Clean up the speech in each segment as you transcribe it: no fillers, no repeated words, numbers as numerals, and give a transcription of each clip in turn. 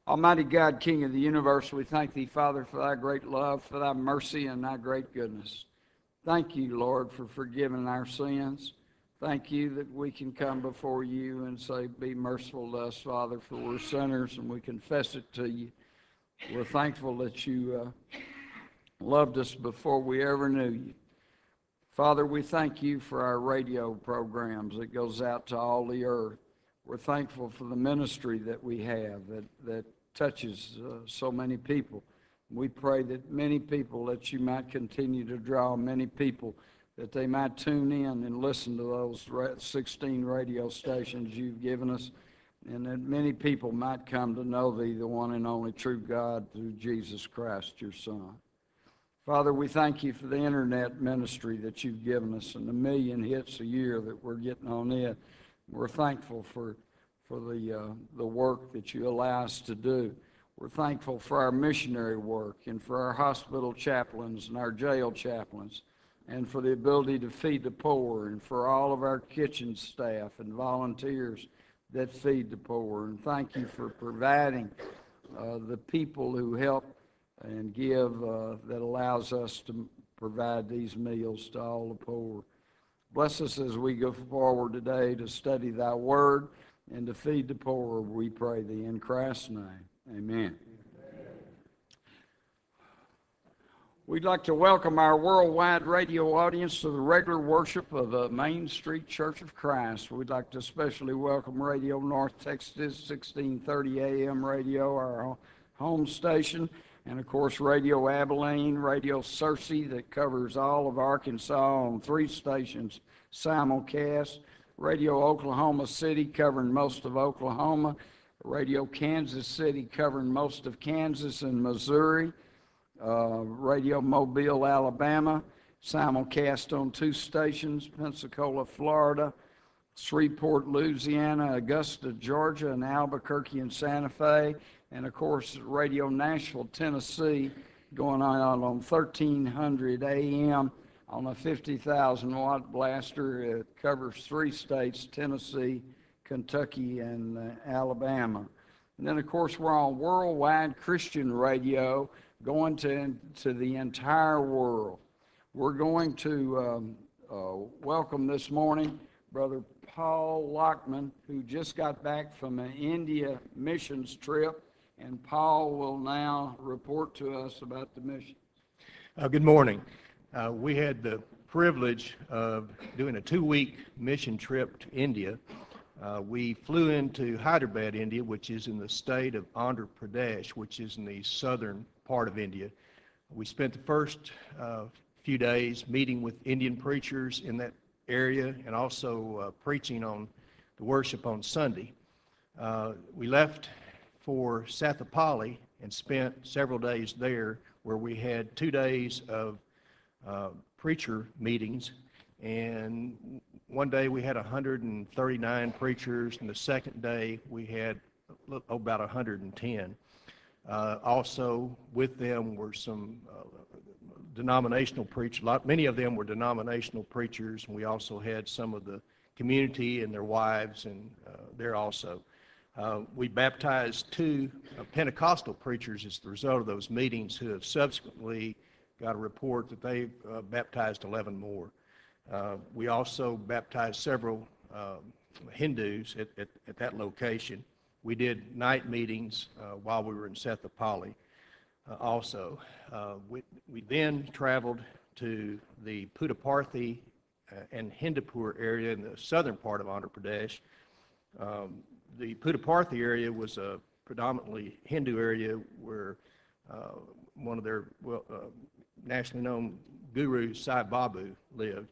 Almighty God, King of the universe, we thank thee, Father, for thy great love, for thy mercy, and thy great goodness. Thank you, Lord, for forgiving our sins. Thank you that we can come before you and say, be merciful to us, Father, for we're sinners and we confess it to you. We're thankful that you loved us before we ever knew you. Father, we thank you for our radio programs that goes out to all the earth. We're thankful for the ministry that we have that touches so many people. We pray that many people, that you might continue to draw many people, that they might tune in and listen to those 16 radio stations you've given us, and that many people might come to know thee, the one and only true God, through Jesus Christ, your Son. Father, we thank you for the internet ministry that you've given us and the million hits a year that we're getting on it. We're thankful for the work that you allow us to do. We're thankful for our missionary work and for our hospital chaplains and our jail chaplains and for the ability to feed the poor and for all of our kitchen staff and volunteers that feed the poor. And thank you for providing the people who help and give that allows us to provide these meals to all the poor. Bless us as we go forward today to study thy word and to feed the poor, we pray thee in Christ's name. Amen. We'd like to welcome our worldwide radio audience to the regular worship of the Main Street Church of Christ. We'd like to especially welcome Radio North Texas, 1630 AM radio, our home station, and of course Radio Abilene, Radio Searcy that covers all of Arkansas on 3 stations simulcast, Radio Oklahoma City covering most of Oklahoma, Radio Kansas City covering most of Kansas and Missouri, Radio Mobile, Alabama, simulcast on 2 stations, Pensacola, Florida, Shreveport, Louisiana, Augusta, Georgia, and Albuquerque and Santa Fe, and of course Radio Nashville, Tennessee, going on 1300 AM on a 50,000 watt blaster. It covers 3 states, Tennessee, Kentucky, and Alabama. And then of course we're on worldwide Christian radio going to the entire world. We're going to welcome this morning Brother Paul Lockman, who just got back from an India missions trip, and Paul will now report to us about the mission. Good morning. We had the privilege of doing a 2-week mission trip to India. We flew into Hyderabad, India, which is in the state of Andhra Pradesh, which is in the southern part of India. We spent the first few days meeting with Indian preachers in that area and also preaching on the worship on Sunday. We left for Sathapally and spent several days there, where we had 2 days of preacher meetings, and one day we had 139 preachers, and the second day we had about 110. Also with them were some denominational preachers. Many of them were denominational preachers, and we also had some of the community and their wives and there also. We baptized 2 Pentecostal preachers as the result of those meetings, who have subsequently got a report that they baptized 11 more. We also baptized several Hindus at that location. We did night meetings while we were in Sathapally also. We then traveled to the Puttaparthi and Hindupur area in the southern part of Andhra Pradesh. The Puttaparthi area was a predominantly Hindu area where one of their nationally known gurus, Sai Baba, lived.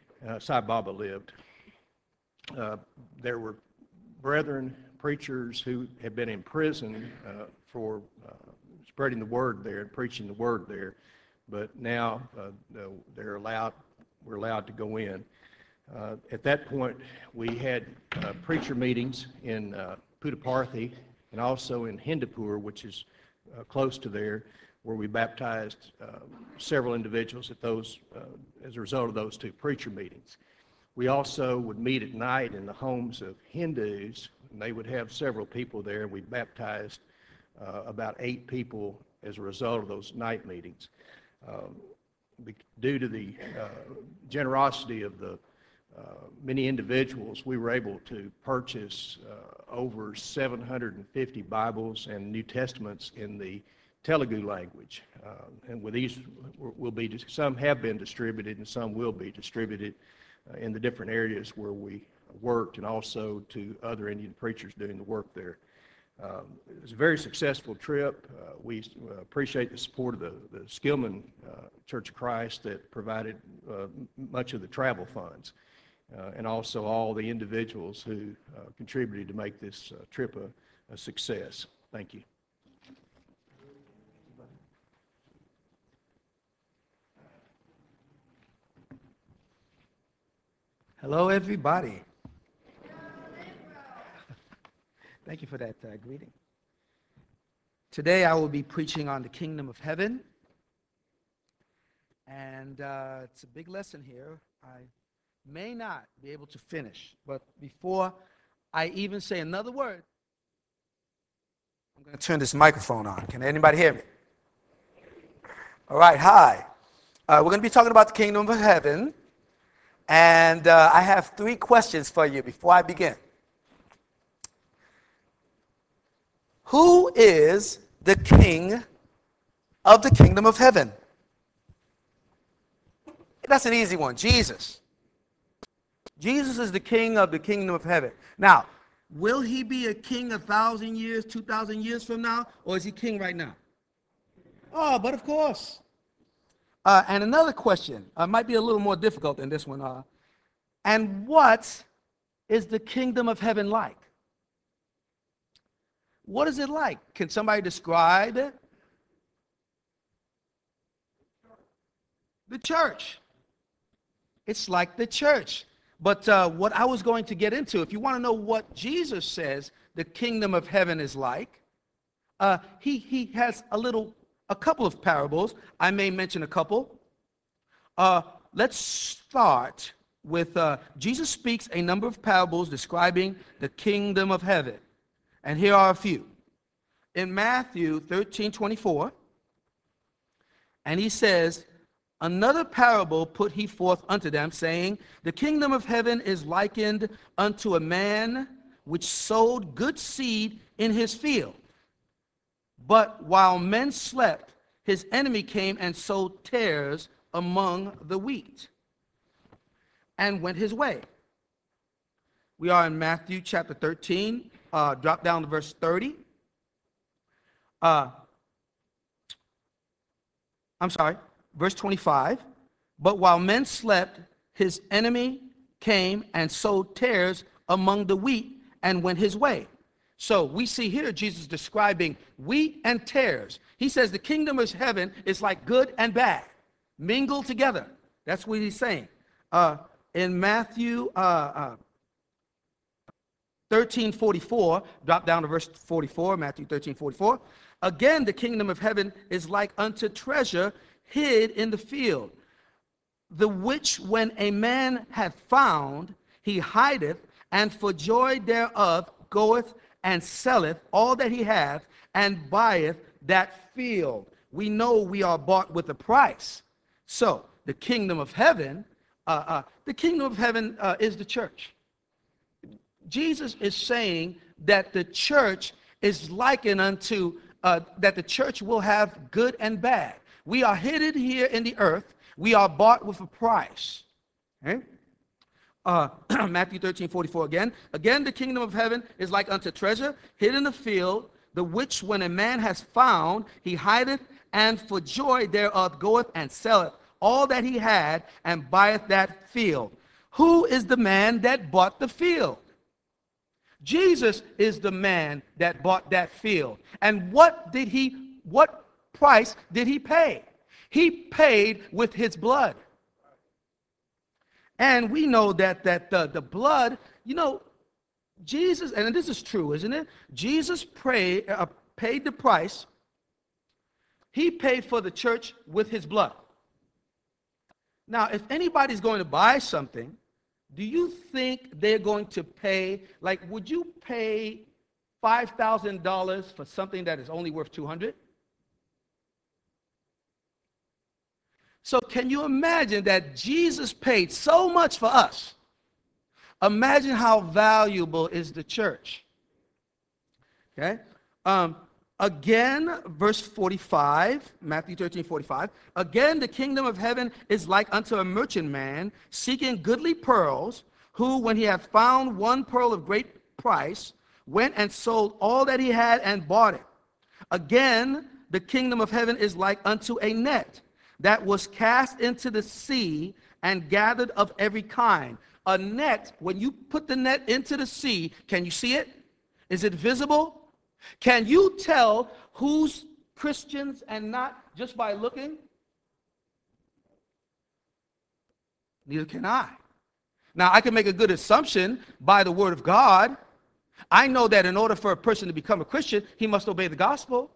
There were brethren, preachers who had been in prison for spreading the word there and preaching the word there, but now we're allowed to go in. At that point, we had preacher meetings in Puttaparthi and also in Hindupur, which is close to there, where we baptized several individuals at those as a result of those 2 preacher meetings. We also would meet at night in the homes of Hindus, and they would have several people there. We baptized about 8 people as a result of those night meetings. Due to the generosity of the many individuals, we were able to purchase over 750 Bibles and New Testaments in the Telugu language. And with these, some have been distributed and some will be distributed in the different areas where we worked, and also to other Indian preachers doing the work there. It was a very successful trip. We appreciate the support of the Skillman Church of Christ that provided much of the travel funds, and also all the individuals who contributed to make this trip a success. Thank you. Hello, everybody. Thank you for that greeting. Today I will be preaching on the kingdom of heaven. And it's a big lesson here. I may not be able to finish, but before I even say another word, I'm going to turn this microphone on. Can anybody hear me? All right, hi. We're going to be talking about the kingdom of heaven. And I have 3 questions for you before I begin. Who is the king of the kingdom of heaven? That's an easy one. Jesus. Jesus is the king of the kingdom of heaven. Now, will he be a king 1,000 years, 2,000 years from now, or is he king right now? Oh, but of course. And another question, might be a little more difficult than this one. And what is the kingdom of heaven like? What is it like? Can somebody describe it? The church. It's like the church. But what I was going to get into, if you want to know what Jesus says the kingdom of heaven is like, he has a couple of parables. I may mention a couple. Let's start with Jesus speaks a number of parables describing the kingdom of heaven. And here are a few. In Matthew 13:24, and he says, another parable put he forth unto them, saying, the kingdom of heaven is likened unto a man which sowed good seed in his field. But while men slept, his enemy came and sowed tares among the wheat, and went his way. We are in Matthew chapter 13. Drop down to verse 30. Verse 25. But while men slept, his enemy came and sowed tares among the wheat and went his way. So we see here Jesus describing wheat and tares. He says the kingdom of heaven is like good and bad, mingled together. That's what he's saying. In Matthew 13:44, drop down to verse 44, Matthew 13:44. Again, the kingdom of heaven is like unto treasure hid in the field, the which when a man hath found, he hideth, and for joy thereof goeth and selleth all that he hath, and buyeth that field. We know we are bought with a price. So the kingdom of heaven, is the church. Jesus is saying that the church is likened unto, that the church will have good and bad. We are hidden here in the earth. We are bought with a price. Okay? Matthew 13:44 again. Again, the kingdom of heaven is like unto treasure hid in the field, the which when a man has found, he hideth, and for joy thereof goeth and selleth all that he had, and buyeth that field. Who is the man that bought the field? Jesus is the man that bought that field. And what price did he pay? He paid with his blood. And we know that the blood, Jesus, and this is true, isn't it? Jesus paid the price. He paid for the church with his blood. Now, if anybody's going to buy something, do you think they're going to pay, would you pay $5,000 for something that is only worth $200? So can you imagine that Jesus paid so much for us? Imagine how valuable is the church. Okay? Again, verse 45, Matthew 13:45. Again, the kingdom of heaven is like unto a merchantman seeking goodly pearls, who, when he had found one pearl of great price, went and sold all that he had and bought it. Again, the kingdom of heaven is like unto a net that was cast into the sea and gathered of every kind. A net, when you put the net into the sea, can you see it? Is it visible? Can you tell who's Christians and not just by looking? Neither can I. Now, I can make a good assumption by the word of God. I know that in order for a person to become a Christian, he must obey the gospel.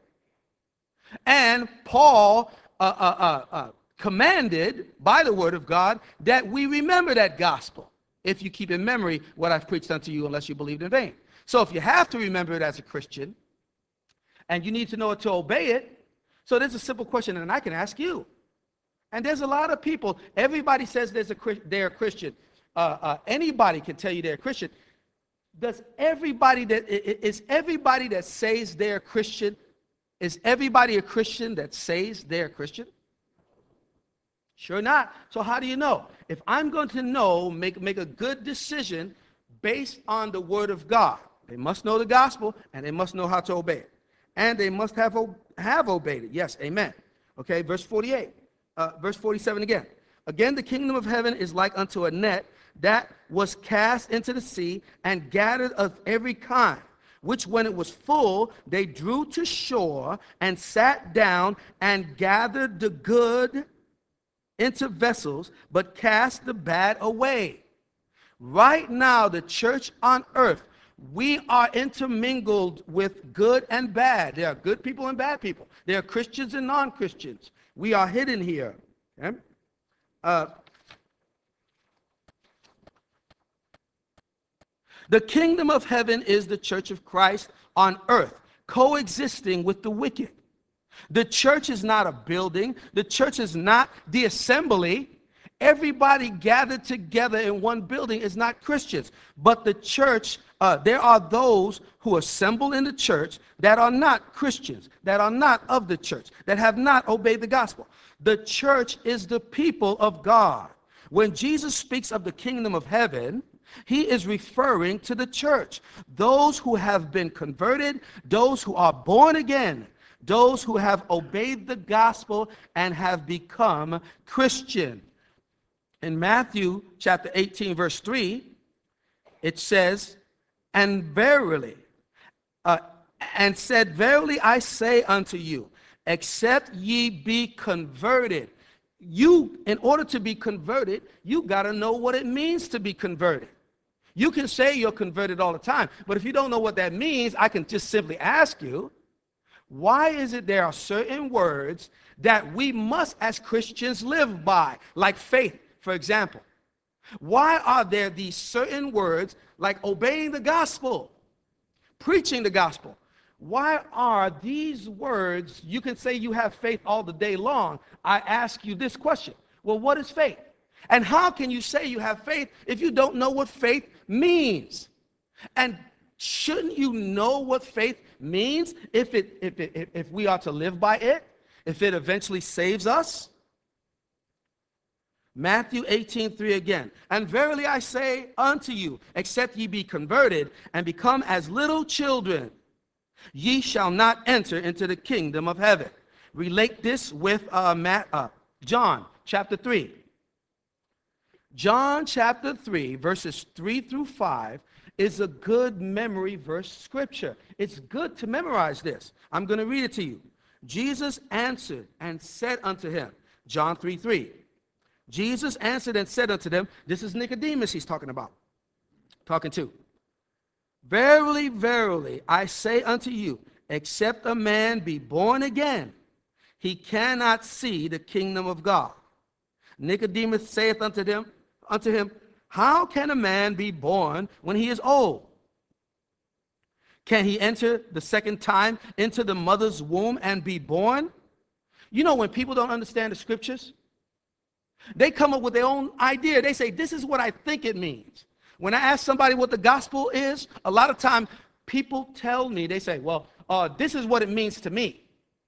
And Paul commanded by the word of God that we remember that gospel, if you keep in memory what I've preached unto you, unless you believed in vain. So if you have to remember it as a Christian, and you need to know it to obey it, so there's a simple question, and I can ask you. And there's a lot of people, everybody says they're a Christian. Anybody can tell you they're a Christian. Is everybody that says they're a Christian, is everybody a Christian that says they're a Christian? Sure not. So how do you know? If I'm going to know, make a good decision based on the word of God, they must know the gospel, and they must know how to obey it. And they must have obeyed it. Yes, amen. Okay, verse 48. Verse 47 again. Again, the kingdom of heaven is like unto a net that was cast into the sea and gathered of every kind, which when it was full, they drew to shore and sat down and gathered the good into vessels, but cast the bad away. Right now, the church on earth, we are intermingled with good and bad. There are good people and bad people. There are Christians and non-Christians. We are hidden here. Okay? The kingdom of heaven is the church of Christ on earth, coexisting with the wicked. The church is not a building. The church is not the assembly. Everybody gathered together in one building is not Christians. But the church, there are those who assemble in the church that are not Christians, that are not of the church, that have not obeyed the gospel. The church is the people of God. When Jesus speaks of the kingdom of heaven, he is referring to the church. Those who have been converted, those who are born again, those who have obeyed the gospel and have become Christian. In Matthew chapter 18, verse 3, it says, and said, verily I say unto you, except ye be converted. In order to be converted, you got to know what it means to be converted. You can say you're converted all the time, but if you don't know what that means, I can just simply ask you, why is it there are certain words that we must as Christians live by, like faith, for example? Why are there these certain words like obeying the gospel, preaching the gospel? Why are these words, you can say you have faith all the day long. I ask you this question. Well, what is faith? And how can you say you have faith if you don't know what faith means? And shouldn't you know what faith means if we are to live by it, if it eventually saves us? Matthew 18:3 again. And verily I say unto you, except ye be converted and become as little children, ye shall not enter into the kingdom of heaven. Relate this with John chapter 3. John chapter 3, verses 3 through 5 is a good memory verse scripture. It's good to memorize this. I'm going to read it to you. Jesus answered and said unto him, John 3:3. Jesus answered and said unto them, this is Nicodemus he's talking to. Verily, verily, I say unto you, except a man be born again, he cannot see the kingdom of God. Nicodemus saith unto him, how can a man be born when he is old? Can he enter the second time into the mother's womb and be born? You know, when people don't understand the scriptures, they come up with their own idea. They say, this is what I think it means. When I ask somebody what the gospel is, a lot of time people tell me, they say, well, this is what it means to me.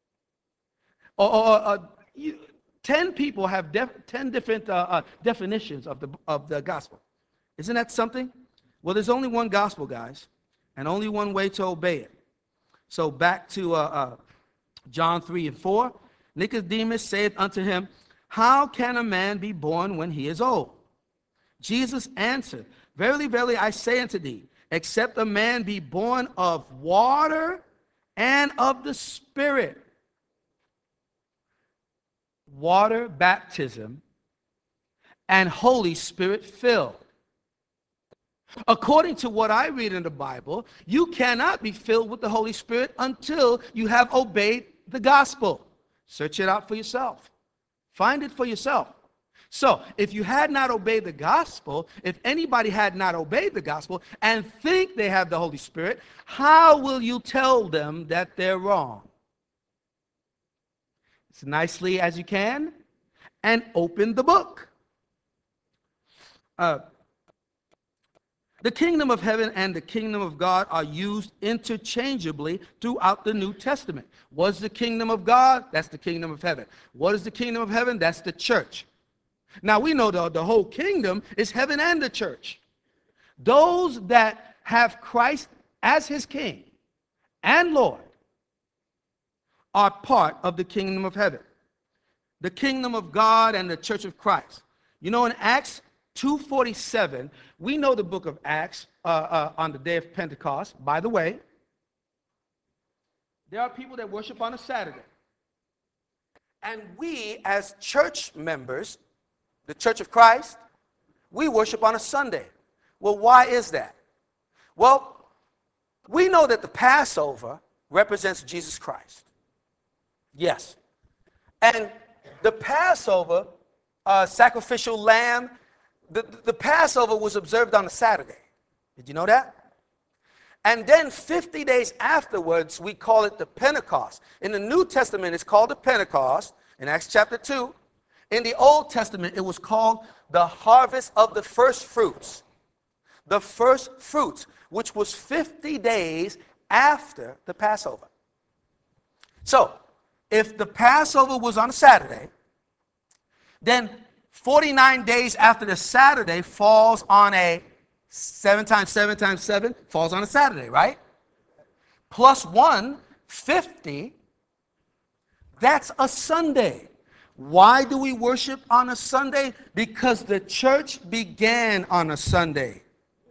10 people have 10 different definitions of the gospel. Isn't that something? Well, there's only one gospel, guys, and only one way to obey it. So back to John 3 and 4. Nicodemus saith unto him, how can a man be born when he is old? Jesus answered, verily, verily, I say unto thee, except a man be born of water and of the Spirit. Water baptism and Holy Spirit filled. According to what I read in the Bible, you cannot be filled with the Holy Spirit until you have obeyed the gospel. Search it out for yourself. Find it for yourself. So, if you had not obeyed the gospel, if anybody had not obeyed the gospel and think they have the Holy Spirit, how will you tell them that they're wrong? As nicely as you can and open the book. The kingdom of heaven and the kingdom of God are used interchangeably throughout the New Testament. What's the kingdom of God? That's the kingdom of heaven. What is the kingdom of heaven? That's the church. Now we know the whole kingdom is heaven and the church. Those that have Christ as his king and Lord are part of the kingdom of heaven. The kingdom of God and the church of Christ. You know, in Acts 2:47, we know the book of Acts on the day of Pentecost. By the way, there are people that worship on a Saturday. And we, as church members, the Church of Christ, we worship on a Sunday. Well, why is that? Well, we know that the Passover represents Jesus Christ. Yes. And the Passover sacrificial lamb, the Passover was observed on a Saturday. Did you know that? And then 50 days afterwards, we call it the Pentecost. In the New Testament, it's called the Pentecost in Acts chapter 2. In the Old Testament, it was called the harvest of the first fruits. The first fruits, which was 50 days after the Passover. So, if the Passover was on a Saturday, then 49 days after the Saturday falls on a 7 times 7 times 7 falls on a Saturday, right? Plus 1, 50, that's a Sunday. Why do we worship on a Sunday? Because the church began on a Sunday.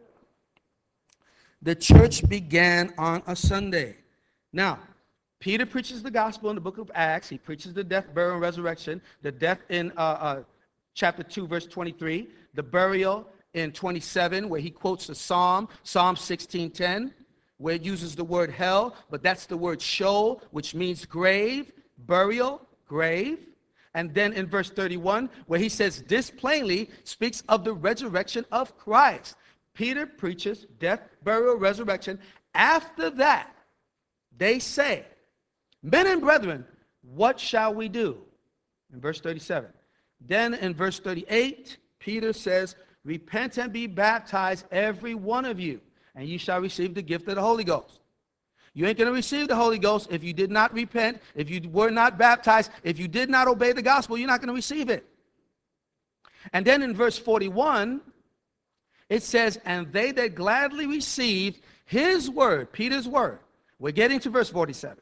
The church began on a Sunday. Now, Peter preaches the gospel in the book of Acts. He preaches the death, burial, and resurrection. The death in chapter 2, verse 23. The burial in 27, where he quotes the Psalm 16:10, where it uses the word hell, but that's the word Sheol, which means grave, burial, grave. And then in verse 31, where he says, this plainly speaks of the resurrection of Christ. Peter preaches death, burial, resurrection. After that, they say, men and brethren, what shall we do? In verse 37. Then in verse 38, Peter says, repent and be baptized, every one of you, and ye shall receive the gift of the Holy Ghost. You ain't going to receive the Holy Ghost if you did not repent, if you were not baptized, if you did not obey the gospel, you're not going to receive it. And then in verse 41, it says, and they that gladly received his word, Peter's word. We're getting to verse 47.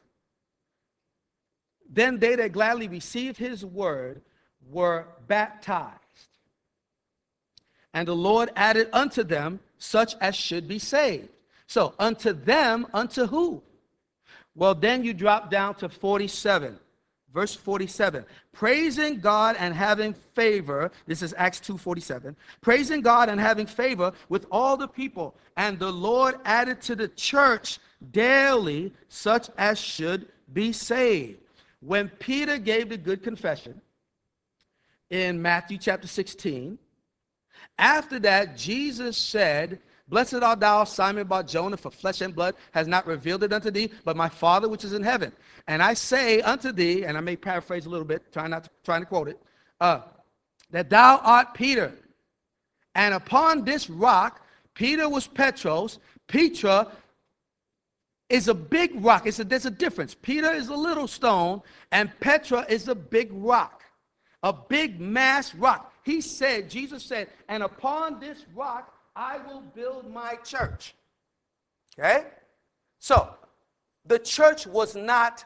Then they that gladly received his word were baptized. And the Lord added unto them such as should be saved. So, unto them, unto who? Well, then you drop down to 47. Verse 47. Praising God and having favor. This is Acts 2:47. Praising God and having favor with all the people. And the Lord added to the church daily such as should be saved. When Peter gave the good confession in Matthew chapter 16, after that, Jesus said Blessed art thou, Simon Bar-Jonah, for flesh and blood has not revealed it unto thee, but my Father which is in heaven. And I say unto thee, and I may paraphrase a little bit, trying to quote it, that thou art Peter, and upon this rock, Peter was Petros. Petra is a big rock. There's a difference. Peter is a little stone, and Petra is a big rock, a big mass rock. Jesus said, and upon this rock I will build my church. Okay? So, the church was not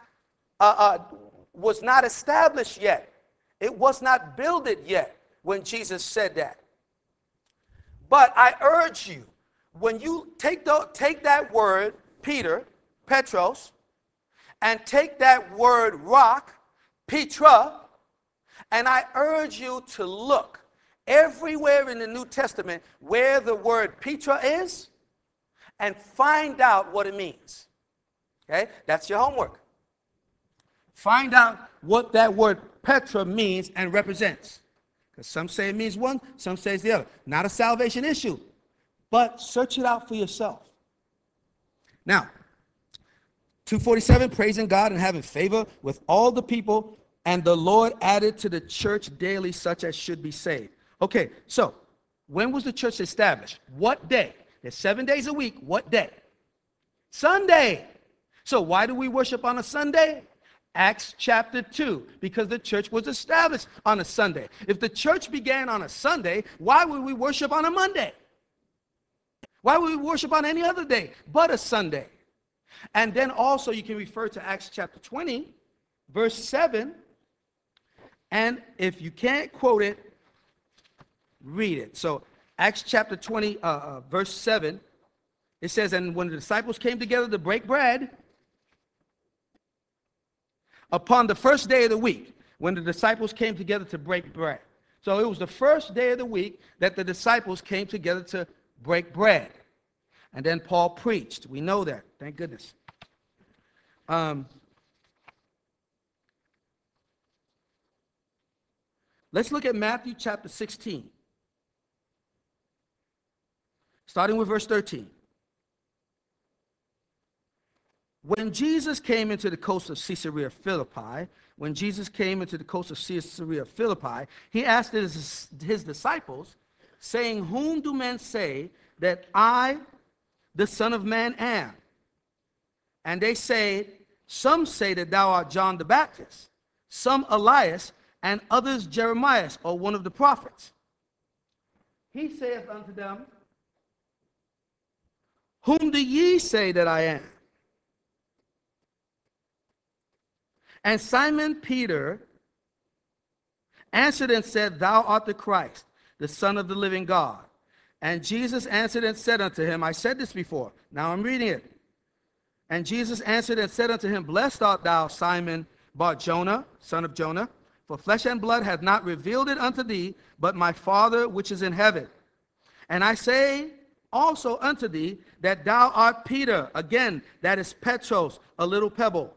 established yet. It was not builded yet when Jesus said that. But I urge you, when you take that word, Peter, Petros, and take that word rock, Petra, and I urge you to look everywhere in the New Testament where the word Petra is and find out what it means. Okay? That's your homework. Find out what that word Petra means and represents. Because some say it means one, some say it's the other. Not a salvation issue, but search it out for yourself. Now, 247, praising God and having favor with all the people, and the Lord added to the church daily such as should be saved. Okay, so when was the church established? What day? There's 7 days a week. What day? Sunday. So why do we worship on a Sunday? Acts chapter 2, because the church was established on a Sunday. If the church began on a Sunday, why would we worship on a Monday? Why would we worship on any other day but a Sunday? And then also you can refer to Acts chapter 20, verse 7. And if you can't quote it, read it. So Acts chapter 20, verse 7, it says, and when the disciples came together to break bread, upon the first day of the week, when the disciples came together to break bread. So it was the first day of the week that the disciples came together to break bread. And then Paul preached. We know that. Thank goodness. Let's look at Matthew chapter 16. Starting with verse 13. When Jesus came into the coast of Caesarea Philippi, he asked his disciples, saying, whom do men say that I, the Son of Man, am? And they say, some say that thou art John the Baptist, some Elias, and others Jeremiah, or one of the prophets. He saith unto them, whom do ye say that I am? And Simon Peter answered and said, thou art the Christ, the Son of the living God. And Jesus answered and said unto him, I said this before, now I'm reading it. And Jesus answered and said unto him, blessed art thou, Simon Bar-Jonah, son of Jonah, for flesh and blood hath not revealed it unto thee, but my Father which is in heaven. And I say also unto thee that thou art Peter, again, that is Petros, a little pebble.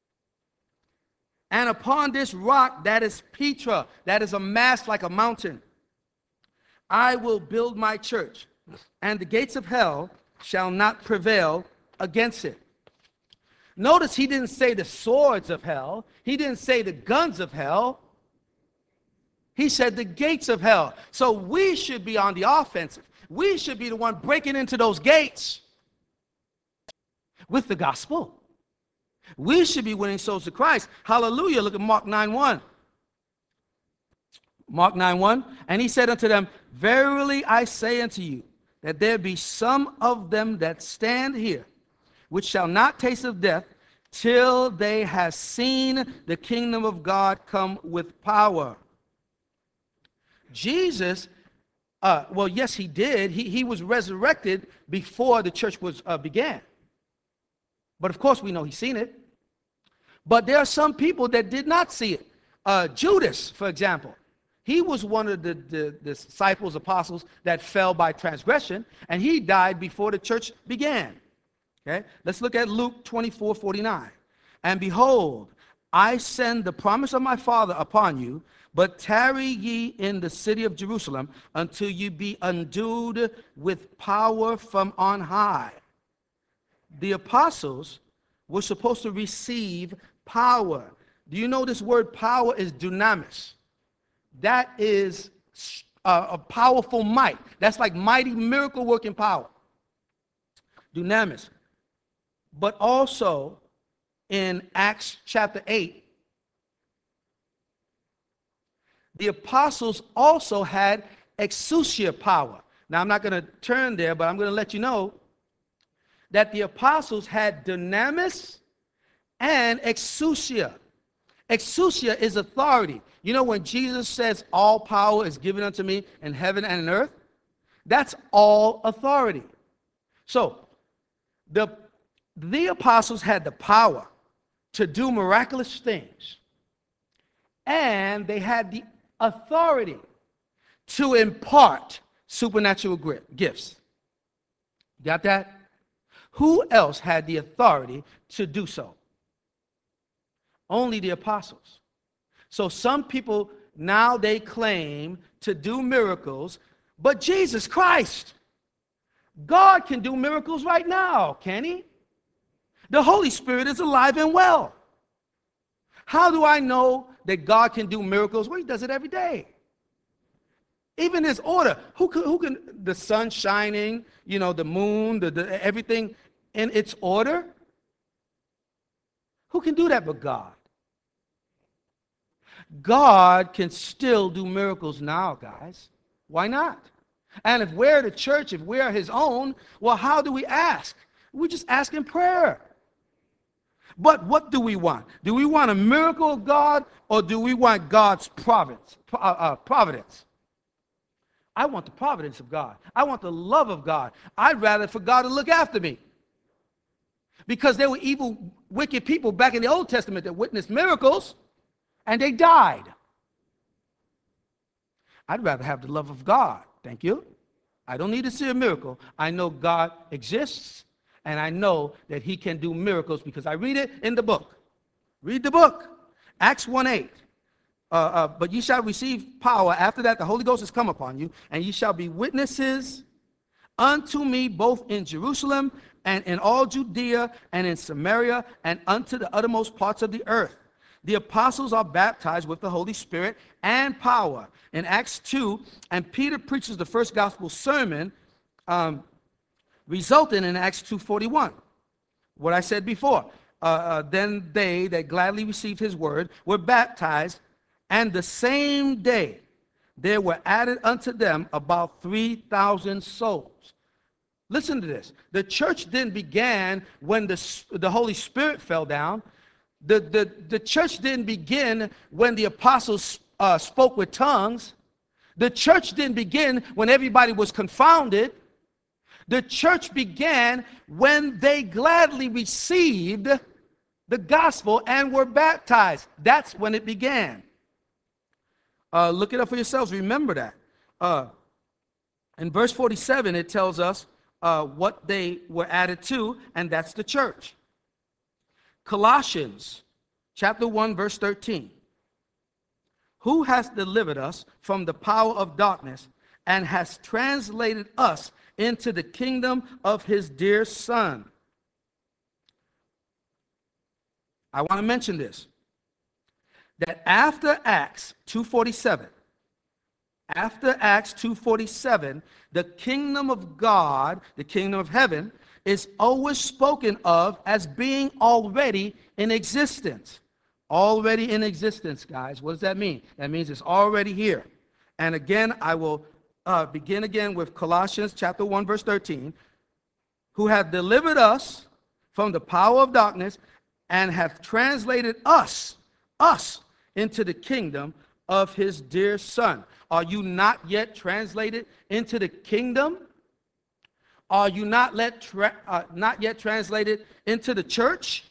And upon this rock, that is Petra, that is a mass like a mountain, I will build my church, and the gates of hell shall not prevail against it. Notice he didn't say the swords of hell. He didn't say the guns of hell. He said the gates of hell. So we should be on the offensive. We should be the one breaking into those gates with the gospel. We should be winning souls to Christ. Hallelujah. Look at Mark 9:1. Mark 9:1. And he said unto them, verily I say unto you, that there be some of them that stand here, which shall not taste of death, till they have seen the kingdom of God come with power. Jesus, well, yes, he did. He was resurrected before the church was began. But of course, we know he's seen it. But there are some people that did not see it. Judas, for example, he was one of the disciples, apostles that fell by transgression, and he died before the church began. Okay, let's look at Luke 24:49. And behold, I send the promise of my Father upon you, But tarry ye in the city of Jerusalem until you be endued with power from on high. The apostles were supposed to receive power. Do you know this word power is dunamis? That is a powerful might. That's like mighty miracle working power. Dunamis. But also in Acts chapter 8, the apostles also had exousia power. Now, I'm not going to turn there, but I'm going to let you know that the apostles had dunamis and exousia. Exousia is authority. You know, when Jesus says, all power is given unto me in heaven and in earth, that's all authority. So, the apostles had the power to do miraculous things, and they had the authority to impart supernatural gifts. Got that? Who else had the authority to do so? Only the apostles. So some people now they claim to do miracles, but Jesus Christ, God can do miracles right now, can he? The Holy Spirit is alive and well. How do I know that God can do miracles? Well, he does it every day. Even his order. Who can the sun shining, you know, the moon, everything in its order? Who can do that but God? God can still do miracles now, guys. Why not? And if we're the church, if we're his own, well, how do we ask? We just ask in prayer. But what do we want? Do we want a miracle of God, or do we want God's providence? I want the providence of God. I want the love of God. I'd rather for God to look after me. Because there were evil, wicked people back in the Old Testament that witnessed miracles, and they died. I'd rather have the love of God. Thank you. I don't need to see a miracle. I know God exists, and I know that he can do miracles because I read it in the book. Read the book. Acts 1:8. But ye shall receive power. After that, the Holy Ghost has come upon you, and ye shall be witnesses unto me both in Jerusalem and in all Judea and in Samaria and unto the uttermost parts of the earth. The apostles are baptized with the Holy Spirit and power. In Acts 2, and Peter preaches the first gospel sermon, resulting in Acts 2:41. What I said before. Then they that gladly received his word were baptized, and the same day there were added unto them about 3,000 souls. Listen to this. The church didn't begin when the Holy Spirit fell down. The church didn't begin when the apostles spoke with tongues. The church didn't begin when everybody was confounded. The church began when they gladly received the gospel and were baptized. That's when it began. Look it up for yourselves. Remember that. In verse 47, it tells us what they were added to, and that's the church. Colossians chapter 1, verse 13. Who has delivered us from the power of darkness and has translated us into the kingdom of his dear Son. I want to mention this, that after Acts 2:47, the kingdom of God, the kingdom of heaven, is always spoken of as being already in existence. Already in existence, guys. What does that mean? That means it's already here. And again, I will begin again with Colossians chapter 1, verse 13. Who have delivered us from the power of darkness and have translated us into the kingdom of his dear Son. Are you not yet translated into the kingdom? Are you not yet translated into the church?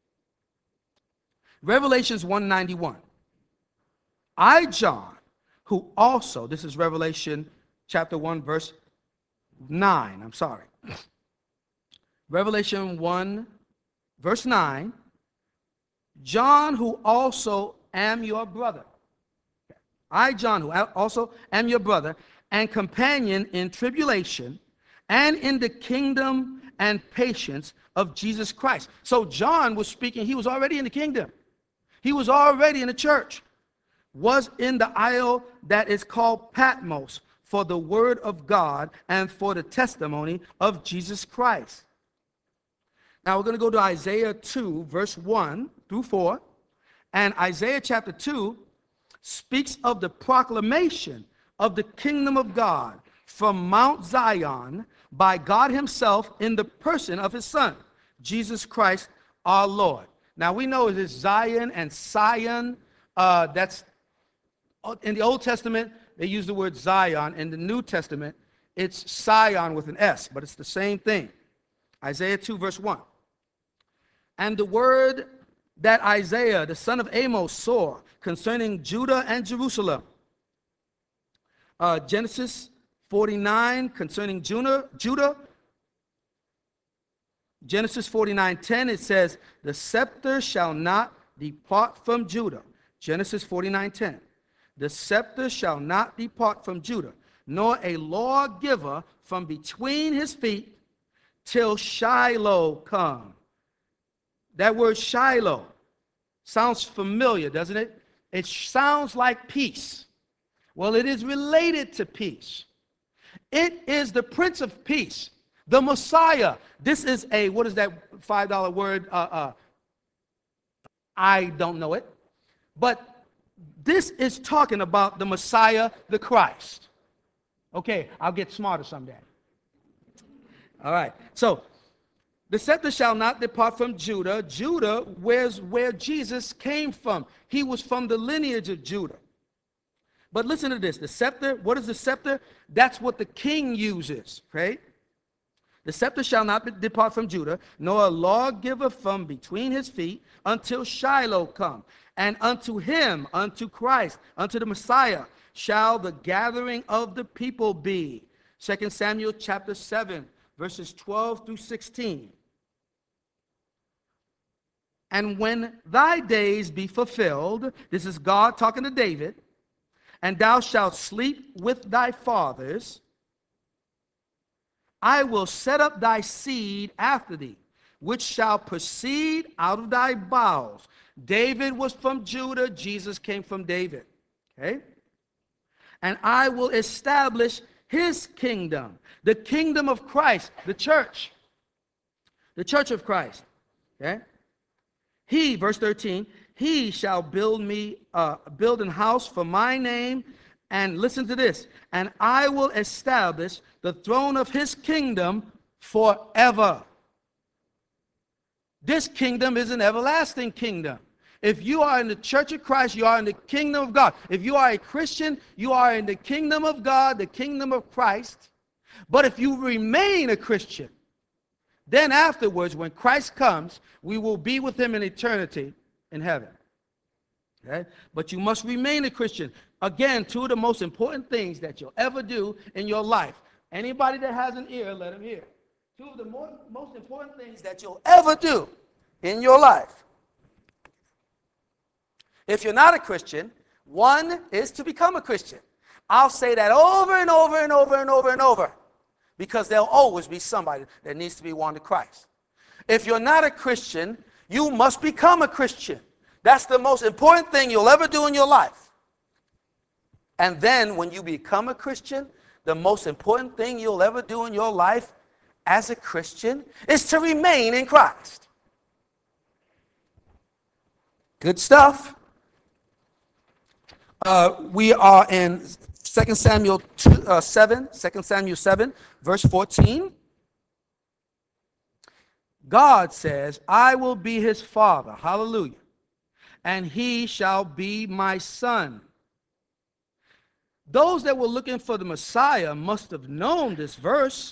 Revelations 1:91. I, John, who also, this is Revelation chapter 1, verse 9. I'm sorry. Revelation 1, verse 9. John, who also am your brother. I, John, who also am your brother and companion in tribulation and in the kingdom and patience of Jesus Christ. So John was speaking, he was already in the kingdom. He was already in the church, was in the isle that is called Patmos for the word of God and for the testimony of Jesus Christ. Now we're going to go to Isaiah 2, verse 1 through 4. And Isaiah chapter 2 speaks of the proclamation of the kingdom of God from Mount Zion by God himself in the person of his Son, Jesus Christ our Lord. Now we know it is Zion and Sion. That's in the Old Testament, they use the word Zion. In the New Testament, it's Sion with an S, but it's the same thing. Isaiah 2, verse 1. And the word that Isaiah, the son of Amos, saw concerning Judah and Jerusalem. Genesis 49 concerning Judah. Genesis 49:10, it says, the scepter shall not depart from Judah. Genesis 49:10. The scepter shall not depart from Judah, nor a lawgiver from between his feet till Shiloh come. That word Shiloh sounds familiar, doesn't it? It sounds like peace. Well, it is related to peace. It is the Prince of Peace, the Messiah. This is a, what is that $5 word? I don't know it. But this is talking about the Messiah, the Christ. Okay, I'll get smarter someday. All right, so the scepter shall not depart from Judah. Judah, where Jesus came from. He was from the lineage of Judah. But listen to this. The scepter, what is the scepter? That's what the king uses, okay? The scepter shall not depart from Judah, nor a lawgiver from between his feet, until Shiloh come. And unto him, unto Christ, unto the Messiah, shall the gathering of the people be. 2 Samuel chapter 7, verses 12 through 16. And when thy days be fulfilled, this is God talking to David, and thou shalt sleep with thy fathers, I will set up thy seed after thee, which shall proceed out of thy bowels. David was from Judah, Jesus came from David. Okay? And I will establish his kingdom, the kingdom of Christ, the church of Christ. Okay? He, verse 13, he shall build an house for my name, and listen to this, and I will establish the throne of his kingdom forever. This kingdom is an everlasting kingdom. If you are in the church of Christ, you are in the kingdom of God. If you are a Christian, you are in the kingdom of God, the kingdom of Christ. But if you remain a Christian, then afterwards, when Christ comes, we will be with him in eternity in heaven. Okay? But you must remain a Christian. Again, two of the most important things that you'll ever do in your life. Anybody that has an ear, let him hear. Two of the most important things that you'll ever do in your life. If you're not a Christian, one is to become a Christian. I'll say that over and over and over and over and over, because there'll always be somebody that needs to be won to Christ. If you're not a Christian, you must become a Christian. That's the most important thing you'll ever do in your life. And then when you become a Christian, the most important thing you'll ever do in your life as a Christian is to remain in Christ. Good stuff. We are in 2 Samuel 7, verse 14. God says, I will be his father. Hallelujah. And he shall be my son. Those that were looking for the Messiah must have known this verse.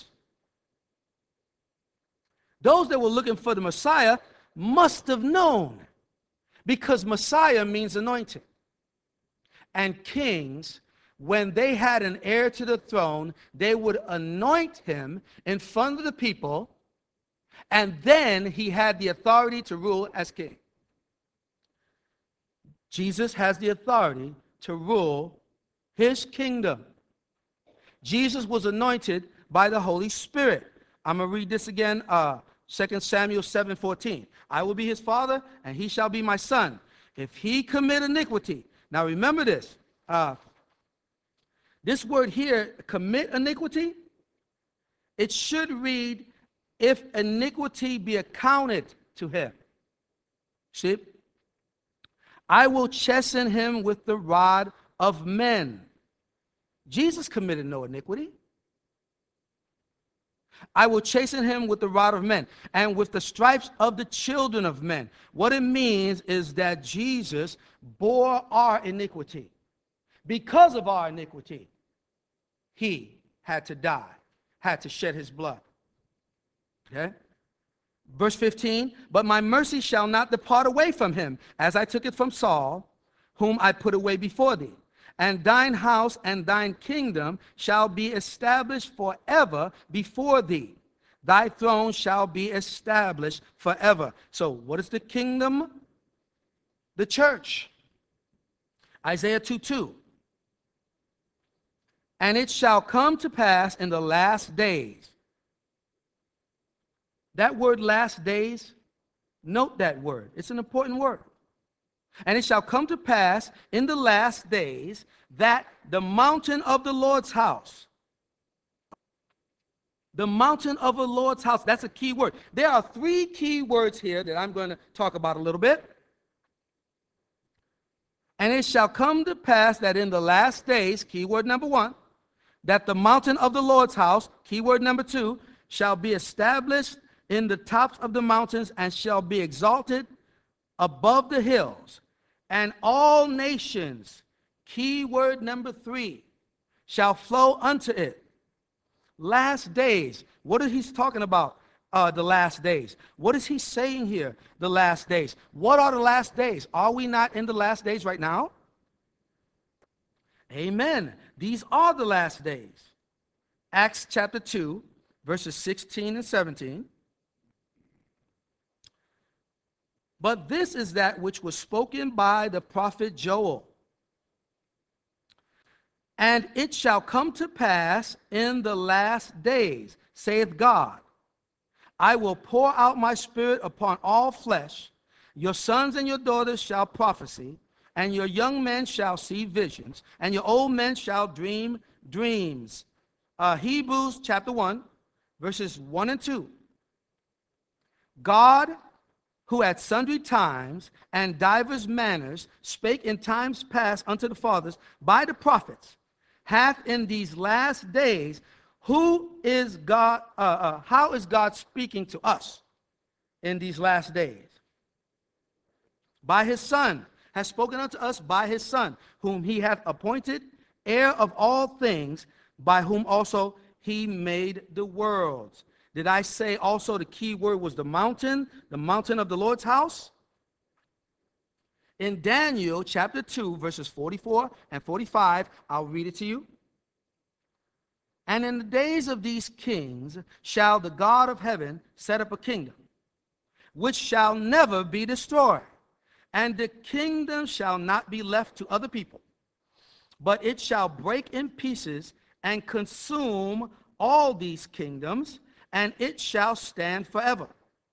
Those that were looking for the Messiah must have known, because Messiah means anointed. And kings, when they had an heir to the throne, they would anoint him in front of the people, and then he had the authority to rule as king. Jesus has the authority to rule His kingdom. Jesus was anointed by the Holy Spirit. I'm going to read this again, 2 Samuel 7:14. I will be his father, and he shall be my son. If he commit iniquity. Now remember this. This word here, commit iniquity, it should read, if iniquity be accounted to him. See? I will chasten him with the rod of men. Jesus committed no iniquity. I will chasten him with the rod of men and with the stripes of the children of men. What it means is that Jesus bore our iniquity. Because of our iniquity, he had to die, had to shed his blood. Okay? Verse 15, but my mercy shall not depart away from him, as I took it from Saul, whom I put away before thee. And thine house and thine kingdom shall be established forever before thee. Thy throne shall be established forever. So what is the kingdom? The church. Isaiah 2:2. And it shall come to pass in the last days. That word last days, note that word. It's an important word. And it shall come to pass in the last days that the mountain of the Lord's house, the mountain of the Lord's house, that's a key word. There are 3 key words here that I'm going to talk about a little bit. And it shall come to pass that in the last days, keyword number 1, that the mountain of the Lord's house, keyword number 2, shall be established in the tops of the mountains and shall be exalted above the hills. And all nations, keyword number 3, shall flow unto it. Last days. What is he talking about? The last days. What is he saying here? The last days. What are the last days? Are we not in the last days right now? Amen. These are the last days. Acts chapter 2, verses 16 and 17. But this is that which was spoken by the prophet Joel. And it shall come to pass in the last days, saith God, I will pour out my spirit upon all flesh. Your sons and your daughters shall prophesy, and your young men shall see visions, and your old men shall dream dreams. Hebrews chapter 1, verses 1 and 2. God, who at sundry times and divers manners spake in times past unto the fathers by the prophets, hath in these last days, how is God speaking to us in these last days? By his Son, has spoken unto us by his Son, whom he hath appointed heir of all things, by whom also he made the worlds. Did I say also the key word was the mountain of the Lord's house? In Daniel chapter 2, verses 44 and 45, I'll read it to you. And in the days of these kings shall the God of heaven set up a kingdom, which shall never be destroyed. And the kingdom shall not be left to other people, but it shall break in pieces and consume all these kingdoms, and it shall stand forever.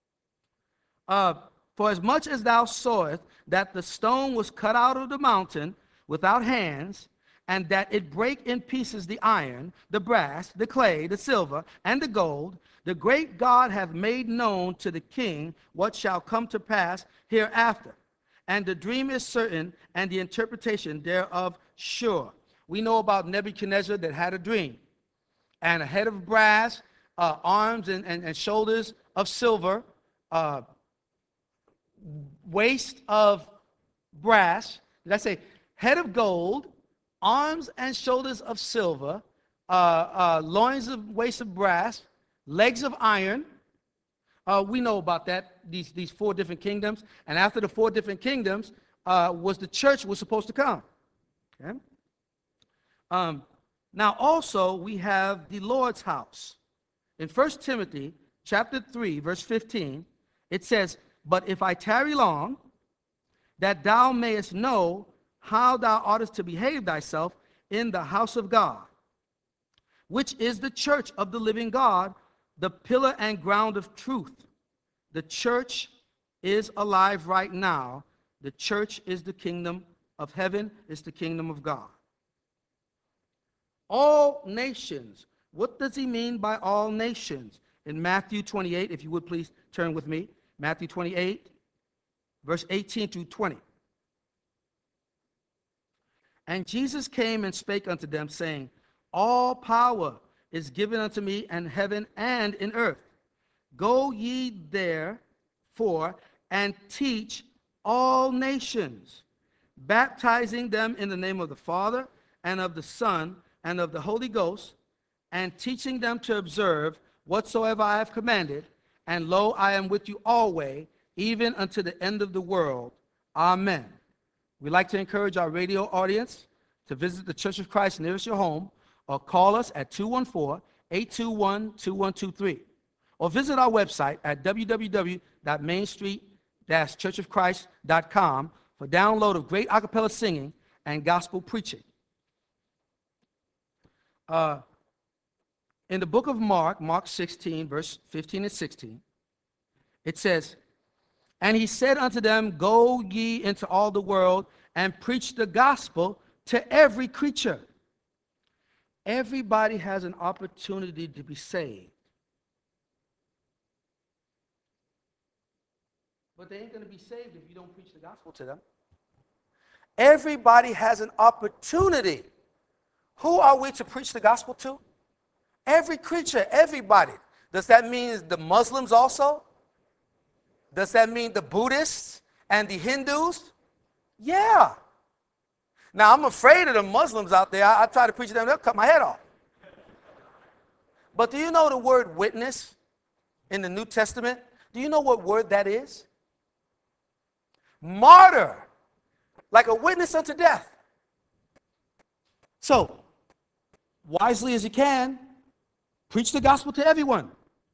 For as much as thou sawest that the stone was cut out of the mountain without hands, and that it brake in pieces the iron, the brass, the clay, the silver, and the gold, the great God hath made known to the king what shall come to pass hereafter. And the dream is certain, and the interpretation thereof sure. We know about Nebuchadnezzar that had a dream, and a head of brass, arms and shoulders of silver, waist of brass. Did I say head of gold, arms and shoulders of silver, loins of waist of brass, legs of iron? We know about that, these 4 different kingdoms. And after the 4 different kingdoms was the church was supposed to come. Okay? Now also we have the Lord's house. In 1 Timothy chapter 3, verse 15, it says, but if I tarry long, that thou mayest know how thou oughtest to behave thyself in the house of God, which is the church of the living God, the pillar and ground of truth. The church is alive right now. The church is the kingdom of heaven, is the kingdom of God. All nations. What does he mean by all nations? In Matthew 28, if you would please turn with me. Matthew 28, verse 18 through 20. And Jesus came and spake unto them, saying, all power is given unto me in heaven and in earth. Go ye therefore and teach all nations, baptizing them in the name of the Father and of the Son and of the Holy Ghost, and teaching them to observe whatsoever I have commanded. And lo, I am with you always, even unto the end of the world. Amen. We'd like to encourage our radio audience to visit the Church of Christ nearest your home, or call us at 214-821-2123. Or visit our website at www.mainstreet-churchofchrist.com for download of great a cappella singing and gospel preaching. In the book of Mark, Mark 16, verse 15 and 16, it says, and he said unto them, go ye into all the world and preach the gospel to every creature. Everybody has an opportunity to be saved. But they ain't going to be saved if you don't preach the gospel to them. Everybody has an opportunity. Who are we to preach the gospel to? Every creature, everybody. Does that mean the Muslims also? Does that mean the Buddhists and the Hindus? Yeah. Now, I'm afraid of the Muslims out there. I try to preach to them, they'll cut my head off. But do you know the word witness in the New Testament? Do you know what word that is? Martyr. Like a witness unto death. So, wisely as you can, preach the gospel to everyone.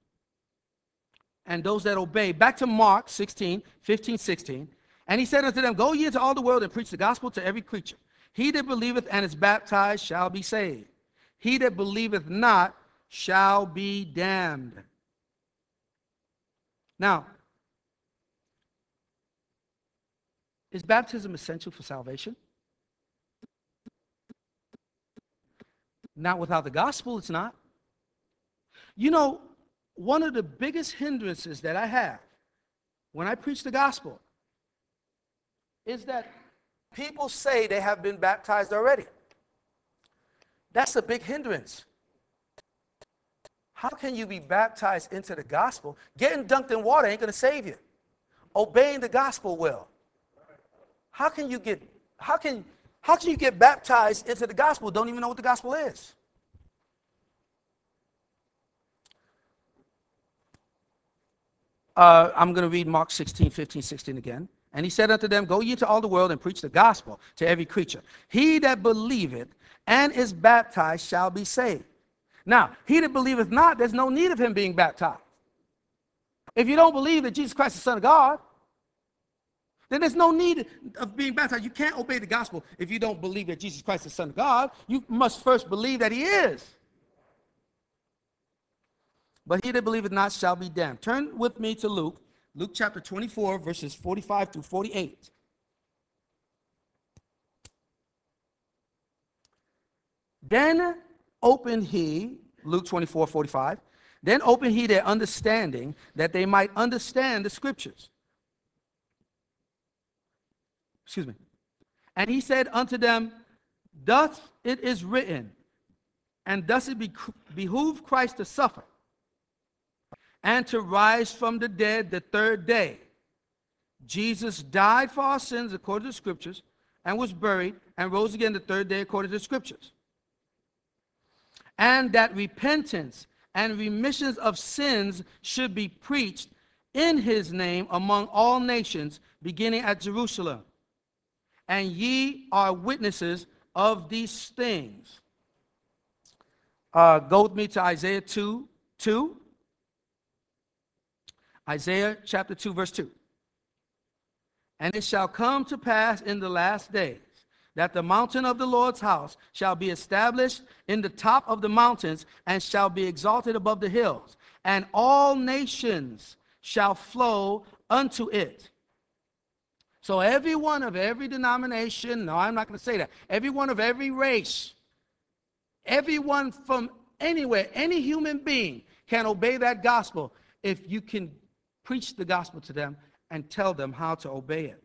And those that obey. Back to Mark 16, 15, 16. And he said unto them, go ye into all the world and preach the gospel to every creature. He that believeth and is baptized shall be saved. He that believeth not shall be damned. Now, is baptism essential for salvation? Not without the gospel, it's not. You know, one of the biggest hindrances that I have when I preach the gospel is that people say they have been baptized already. That's a big hindrance. How can you be baptized into the gospel? Getting dunked in water ain't going to save you. Obeying the gospel will. How can you get baptized into the gospel? Don't even know what the gospel is. I'm going to read Mark 16, 15, 16 again. And he said unto them, go ye to all the world and preach the gospel to every creature. He that believeth and is baptized shall be saved. Now, he that believeth not, there's no need of him being baptized. If you don't believe that Jesus Christ is the Son of God, then there's no need of being baptized. You can't obey the gospel if you don't believe that Jesus Christ is the Son of God. You must first believe that he is. But he that believeth not shall be damned. Turn with me to Luke. Luke chapter 24, verses 45 through 48. Then opened he, Luke 24, 45, then opened he their understanding, that they might understand the scriptures. Excuse me. And he said unto them, thus it is written, and thus it behooved Christ to suffer, and to rise from the dead the third day. Jesus died for our sins according to the scriptures, and was buried, and rose again the third day according to the scriptures. And that repentance and remissions of sins should be preached in his name among all nations, beginning at Jerusalem. And ye are witnesses of these things. Go with me to Isaiah 2:2. Isaiah chapter 2, verse 2. And it shall come to pass in the last days that the mountain of the Lord's house shall be established in the top of the mountains and shall be exalted above the hills, and all nations shall flow unto it. So everyone of every denomination, no, I'm not going to say that, everyone of every race, everyone from anywhere, any human being can obey that gospel if you can preach the gospel to them and tell them how to obey it.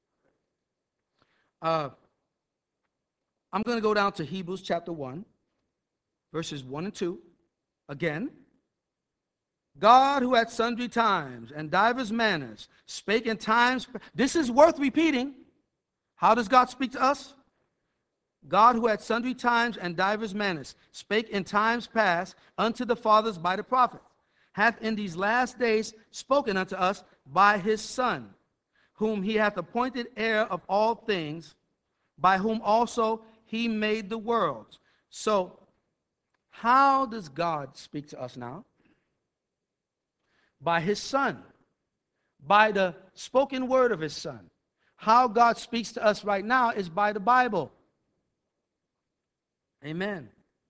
I'm going to go down to Hebrews chapter 1, verses 1 and 2. Again, God, who at sundry times and divers manners spake in times. This is worth repeating. How does God speak to us? God, who at sundry times and divers manners spake in times past unto the fathers by the prophets, hath in these last days spoken unto us by his Son, whom he hath appointed heir of all things, by whom also he made the worlds. So, how does God speak to us now? By his Son, by the spoken word of his Son. How God speaks to us right now is by the Bible. Amen.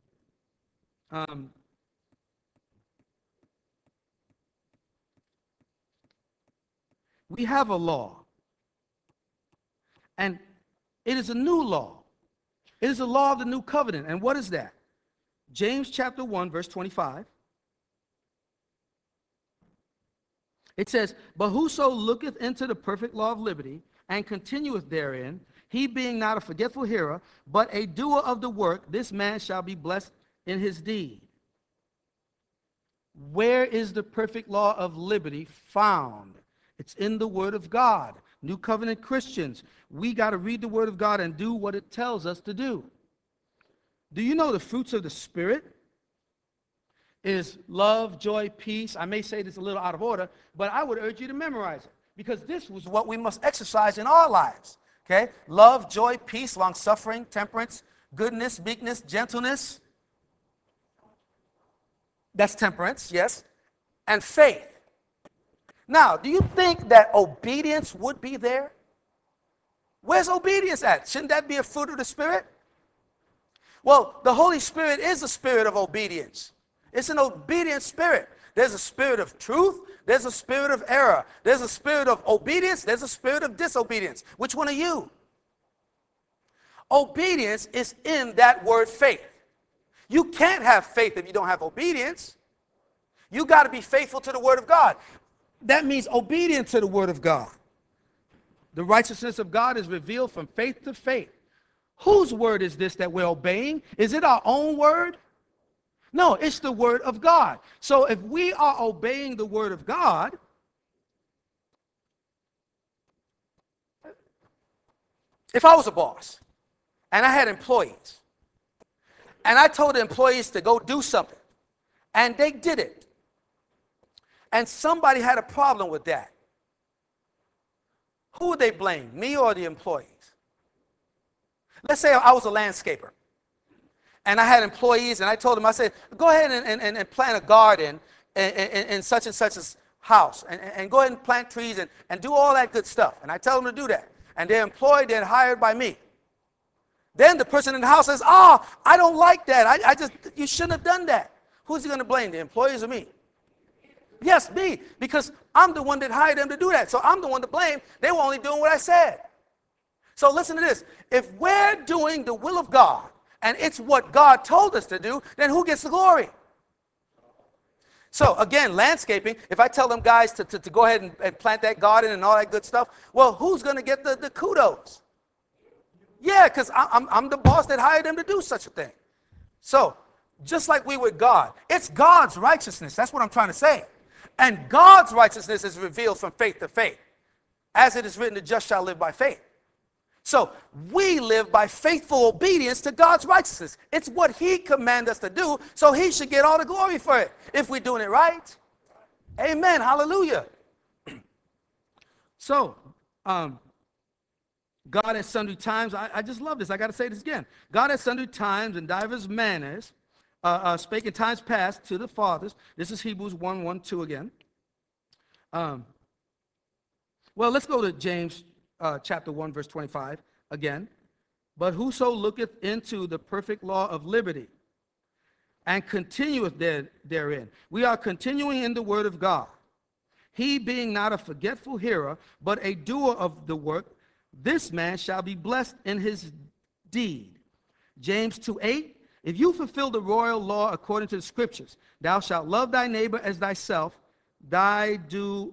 We have a law, and it is a new law. It is a law of the new covenant. And what is that? James chapter 1, verse 25. It says, but whoso looketh into the perfect law of liberty, and continueth therein, he being not a forgetful hearer, but a doer of the work, this man shall be blessed in his deed. Where is the perfect law of liberty found? It's in the Word of God. New covenant Christians, we got to read the Word of God and do what it tells us to do. Do you know the fruits of the Spirit is love, joy, peace? I may say this a little out of order, but I would urge you to memorize it, because this was what we must exercise in our lives. Okay? Love, joy, peace, long-suffering, temperance, goodness, meekness, gentleness. That's temperance, yes. And faith. Now, do you think that obedience would be there? Where's obedience at? Shouldn't that be a fruit of the Spirit? Well, the Holy Spirit is a spirit of obedience. It's an obedient spirit. There's a spirit of truth. There's a spirit of error. There's a spirit of obedience. There's a spirit of disobedience. Which one are you? Obedience is in that word faith. You can't have faith if you don't have obedience. You got to be faithful to the Word of God. That means obedient to the Word of God. The righteousness of God is revealed from faith to faith. Whose word is this that we're obeying? Is it our own word? No, it's the Word of God. So if we are obeying the Word of God, if I was a boss and I had employees and I told the employees to go do something and they did it, and somebody had a problem with that, who would they blame, me or the employees? Let's say I was a landscaper and I had employees and I told them, I said, go ahead and plant a garden in such and such a house and go ahead and plant trees and do all that good stuff. And I tell them to do that. And they're employed, they're hired by me. Then the person in the house says, oh, I don't like that. You shouldn't have done that. Who's he going to blame, the employees or me? Yes, me, because I'm the one that hired them to do that. So I'm the one to blame. They were only doing what I said. So listen to this. If we're doing the will of God, and it's what God told us to do, then who gets the glory? So again, landscaping, if I tell them guys to go ahead and plant that garden and all that good stuff, well, who's going to get the kudos? Yeah, because I'm the boss that hired them to do such a thing. So just like we with God, it's God's righteousness. That's what I'm trying to say. And God's righteousness is revealed from faith to faith. As it is written, the just shall live by faith. So we live by faithful obedience to God's righteousness. It's what he commanded us to do, so he should get all the glory for it if we're doing it right. Amen. Hallelujah. So, God at sundry times, I just love this. I got to say this again. God at sundry times and divers manners spake in times past to the fathers. This is Hebrews 1:1-2 again. Well, let's go to James chapter 1, verse 25 again. But whoso looketh into the perfect law of liberty and continueth therein. We are continuing in the word of God. He being not a forgetful hearer, but a doer of the work, this man shall be blessed in his deed. James 2:8. If you fulfill the royal law according to the scriptures, thou shalt love thy neighbor as thyself, ye do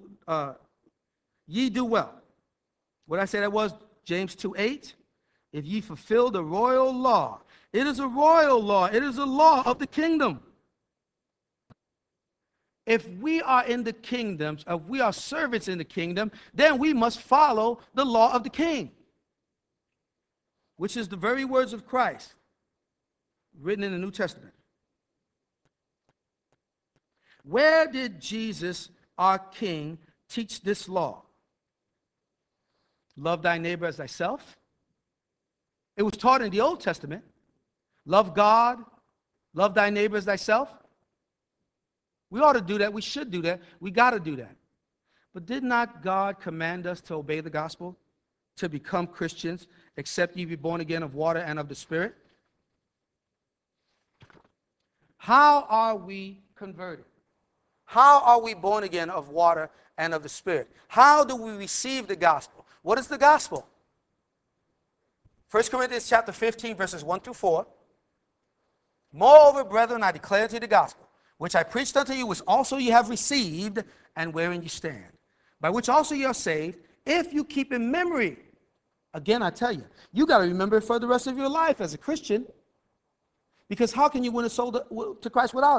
well. What I say that was? James 2:8. If ye fulfill the royal law, it is a royal law. It is a law of the kingdom. If we are in the kingdoms, if we are servants in the kingdom, then we must follow the law of the king, which is the very words of Christ written in the New Testament. Where did Jesus, our King, teach this law? Love thy neighbor as thyself. It was taught in the Old Testament. Love God, love thy neighbor as thyself. We ought to do that. We should do that. We got to do that. But did not God command us to obey the gospel, to become Christians, except ye be born again of water and of the Spirit? How are we converted? How are we born again of water and of the Spirit? How do we receive the gospel? What is the gospel? 1 Corinthians chapter 15, verses 1 through 4. Moreover, brethren, I declare to you the gospel, which I preached unto you, which also ye have received, and wherein you stand, by which also ye are saved, if you keep in memory. Again, I tell you, you got to remember it for the rest of your life as a Christian, because how can you win a soul to Christ without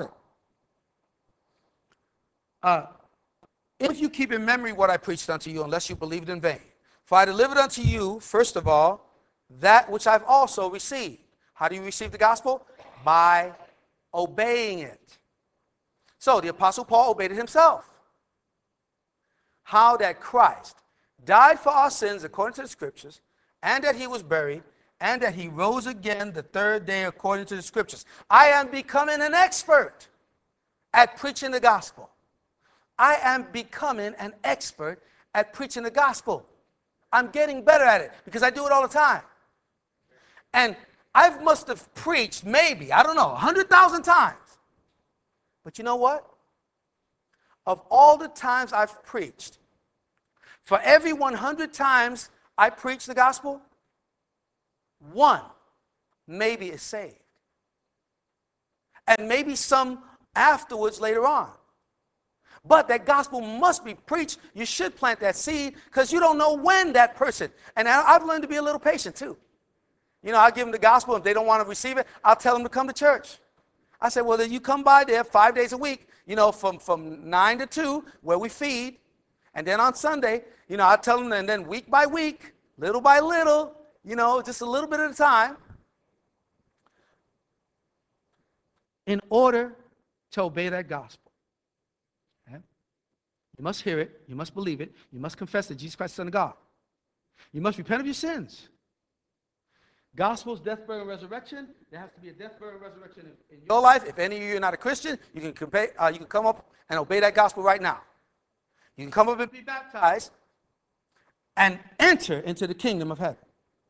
it? If you keep in memory what I preached unto you, unless you believed in vain. For I delivered unto you, first of all, that which I've also received. How do you receive the gospel? By obeying it. So the Apostle Paul obeyed it himself. How that Christ died for our sins according to the scriptures, and that he was buried, and that he rose again the third day according to the scriptures. I am becoming an expert at preaching the gospel. I am becoming an expert at preaching the gospel. I'm getting better at it because I do it all the time. And I must have preached maybe, I don't know, 100,000 times. But you know what? Of all the times I've preached, for every 100 times I preach the gospel, one maybe is saved. And maybe some afterwards later on. But that gospel must be preached. You should plant that seed because you don't know when that person, and I've learned to be a little patient too. You know, I'll give them the gospel. If they don't want to receive it, I'll tell them to come to church. I said, well, then you come by there 5 days a week, you know, from 9 to 2, where we feed. And then on Sunday, you know, I tell them, and then week by week, little by little, you know, just a little bit at a time, in order to obey that gospel. Okay? You must hear it. You must believe it. You must confess that Jesus Christ is the Son of God. You must repent of your sins. Gospel's death, burial, and resurrection. There has to be a death, burial, and resurrection in your life. If any of you are not a Christian, you can come up and obey that gospel right now. You can come up and be baptized and enter into the kingdom of heaven.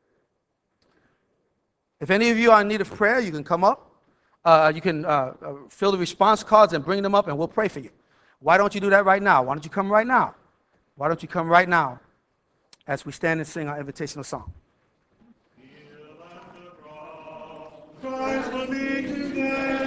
If any of you are in need of prayer, you can come up. You can fill the response cards and bring them up, and we'll pray for you. Why don't you do that right now? Why don't you come right now? Why don't you come right now as we stand and sing our invitational song? Christ will be today.